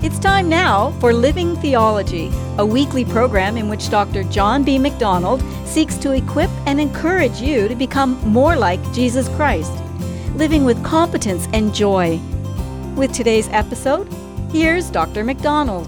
It's time now for Living Theology, a weekly program in which Dr. John B. MacDonald seeks to equip and encourage you to become more like Jesus Christ, living with competence and joy. With today's episode, here's Dr. MacDonald.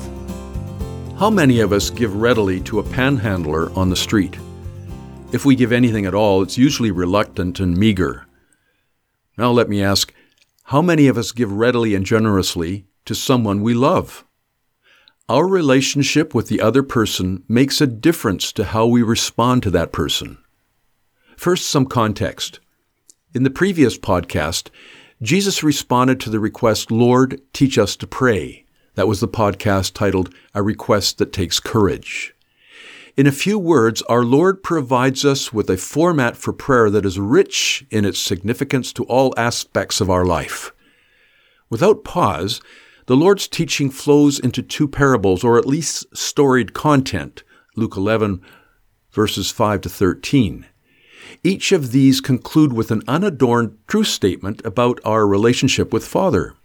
How many of us give readily to a panhandler on the street? If we give anything at all, it's usually reluctant and meager. Now let me ask, how many of us give readily and generously to someone we love? Our relationship with the other person makes a difference to how we respond to that person. First, some context. In the previous podcast, Jesus responded to the request, "Lord, teach us to pray." That was the podcast titled, "A Request That Takes Courage." In a few words, our Lord provides us with a format for prayer that is rich in its significance to all aspects of our life. Without pause, the Lord's teaching flows into two parables, or at least storied content, Luke 11, verses 5 to 13. Each of these conclude with an unadorned truth statement about our relationship with Father.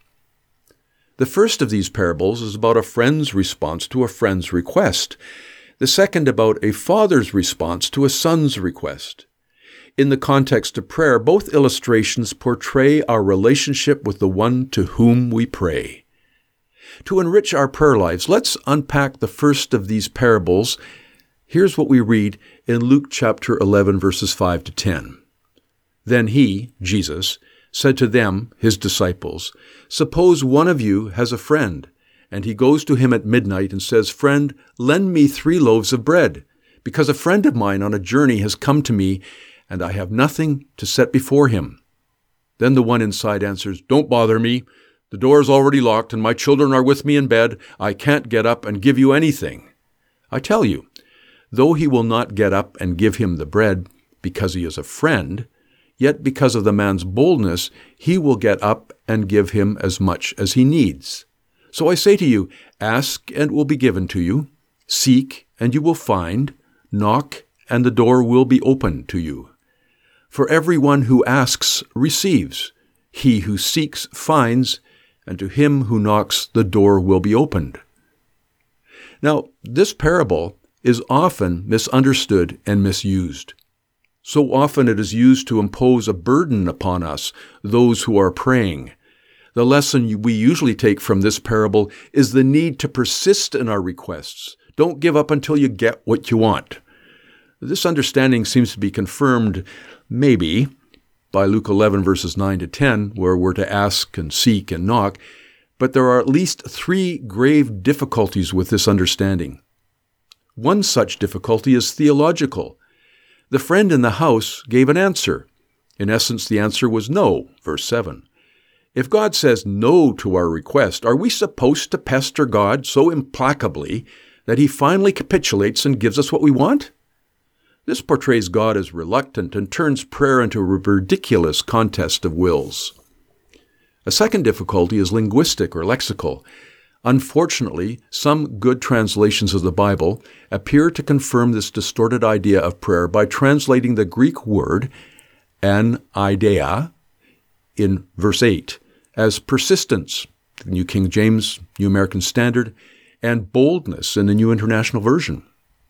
The first of these parables is about a friend's response to a friend's request. The second about a father's response to a son's request. In the context of prayer, both illustrations portray our relationship with the one to whom we pray. To enrich our prayer lives, let's unpack the first of these parables. Here's what we read in Luke chapter 11, verses 5 to 10. Then he, Jesus, said to them, his disciples, "Suppose one of you has a friend, and he goes to him at midnight and says, 'Friend, lend me 3 loaves of bread, because a friend of mine on a journey has come to me, and I have nothing to set before him.' Then the one inside answers, 'Don't bother me. The door is already locked, and my children are with me in bed. I can't get up and give you anything.' I tell you, though he will not get up and give him the bread because he is a friend, yet because of the man's boldness, he will get up and give him as much as he needs. So I say to you, ask and it will be given to you. Seek and you will find. Knock and the door will be opened to you. For everyone who asks receives. He who seeks finds. And to him who knocks, the door will be opened." Now, this parable is often misunderstood and misused. So often it is used to impose a burden upon us, those who are praying. The lesson we usually take from this parable is the need to persist in our requests. Don't give up until you get what you want. This understanding seems to be confirmed, maybe, by Luke 11, verses 9 to 10, where we're to ask and seek and knock, but there are at least 3 grave difficulties with this understanding. One such difficulty is theological. The friend in the house gave an answer. In essence, the answer was no, verse 7. If God says no to our request, are we supposed to pester God so implacably that he finally capitulates and gives us what we want? This portrays God as reluctant and turns prayer into a ridiculous contest of wills. A second difficulty is linguistic or lexical. Unfortunately, some good translations of the Bible appear to confirm this distorted idea of prayer by translating the Greek word anideia in verse 8 as persistence, the New King James, New American Standard, and boldness in the New International Version.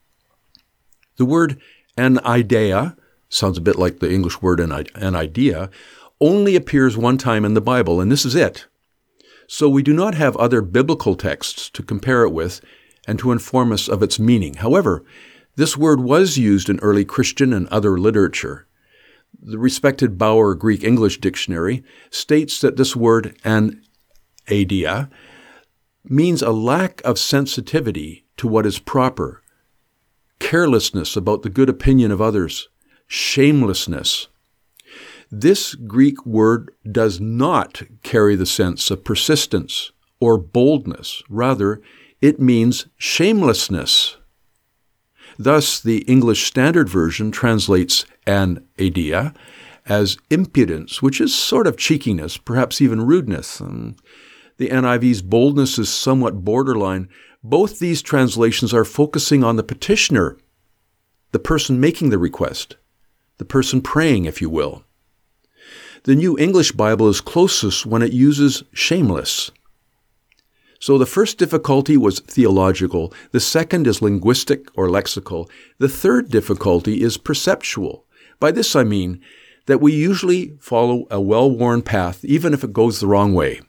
The word anideia, sounds a bit like the English word an idea, only appears one time in the Bible, and this is it. So we do not have other biblical texts to compare it with and to inform us of its meaning. However, this word was used in early Christian and other literature. The respected Bauer Greek-English Dictionary states that this word anideia means a lack of sensitivity to what is proper, carelessness about the good opinion of others, shamelessness. This Greek word does not carry the sense of persistence or boldness. Rather, it means shamelessness. Thus, the English Standard Version translates anideia as impudence, which is sort of cheekiness, perhaps even rudeness. The NIV's boldness is somewhat borderline. Both these translations are focusing on the petitioner, the person making the request, the person praying, if you will. The New English Bible is closest when it uses shameless. So the first difficulty was theological, the second is linguistic or lexical, the third difficulty is perceptual. By this I mean that we usually follow a well-worn path even if it goes the wrong way.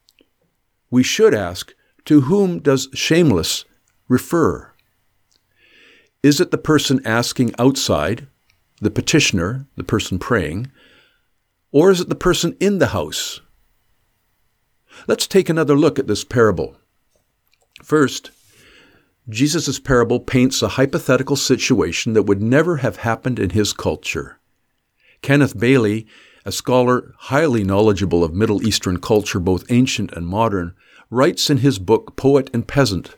We should ask, to whom does shameless refer? Is it the person asking outside, the petitioner, the person praying, or is it the person in the house? Let's take another look at this parable. First, Jesus' parable paints a hypothetical situation that would never have happened in his culture. Kenneth Bailey, a scholar highly knowledgeable of Middle Eastern culture, both ancient and modern, writes in his book, Poet and Peasant.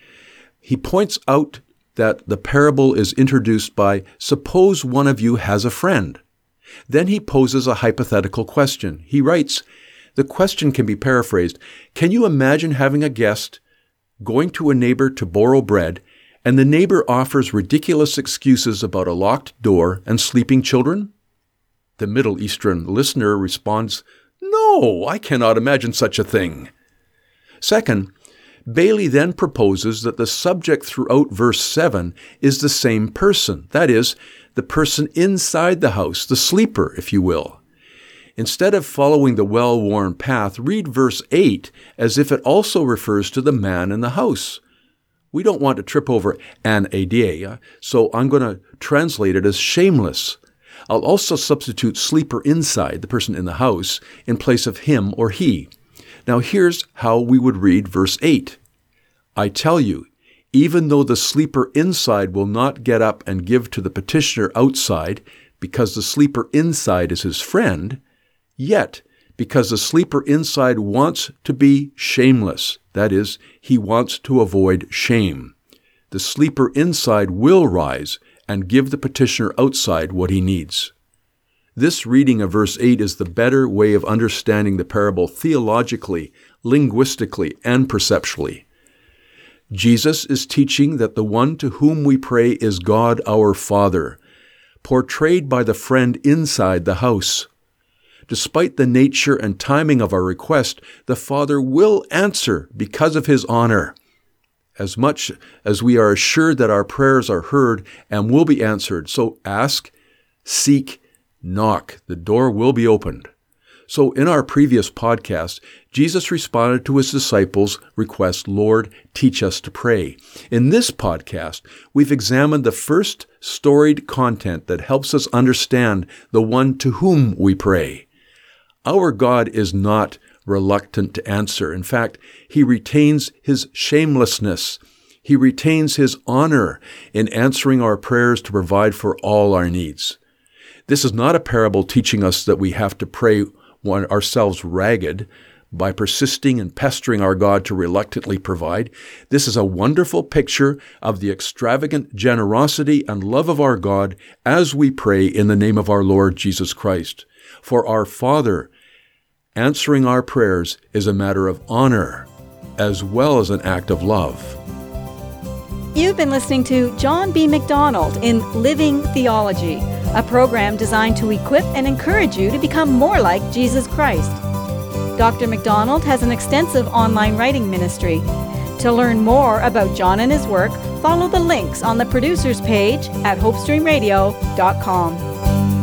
He points out that the parable is introduced by, suppose one of you has a friend. Then he poses a hypothetical question. He writes, the question can be paraphrased, can you imagine having a guest going to a neighbor to borrow bread, and the neighbor offers ridiculous excuses about a locked door and sleeping children? The Middle Eastern listener responds, no, I cannot imagine such a thing. Second, Bailey then proposes that the subject throughout verse 7 is the same person, that is, the person inside the house, the sleeper, if you will. Instead of following the well-worn path, read verse 8 as if it also refers to the man in the house. We don't want to trip over an idea, so I'm going to translate it as shameless. I'll also substitute sleeper inside, the person in the house, in place of him or he. Now here's how we would read verse 8. I tell you, even though the sleeper inside will not get up and give to the petitioner outside, because the sleeper inside is his friend, yet, because the sleeper inside wants to be shameless, that is, he wants to avoid shame, the sleeper inside will rise and give the petitioner outside what he needs. This reading of verse 8 is the better way of understanding the parable theologically, linguistically, and perceptually. Jesus is teaching that the one to whom we pray is God our Father, portrayed by the friend inside the house. Despite the nature and timing of our request, the Father will answer because of his honor. As much as we are assured that our prayers are heard and will be answered, so ask, seek, knock. The door will be opened. So in our previous podcast, Jesus responded to his disciples' request, Lord, teach us to pray. In this podcast, we've examined the first storied content that helps us understand the one to whom we pray. Our God is not reluctant to answer. In fact, he retains his shamelessness. He retains his honor in answering our prayers to provide for all our needs. This is not a parable teaching us that we have to pray ourselves ragged by persisting and pestering our God to reluctantly provide. This is a wonderful picture of the extravagant generosity and love of our God as we pray in the name of our Lord Jesus Christ. For our Father, answering our prayers is a matter of honor as well as an act of love. You've been listening to John B. McDonald in Living Theology, a program designed to equip and encourage you to become more like Jesus Christ. Dr. McDonald has an extensive online writing ministry. To learn more about John and his work, follow the links on the producer's page at hopestreamradio.com.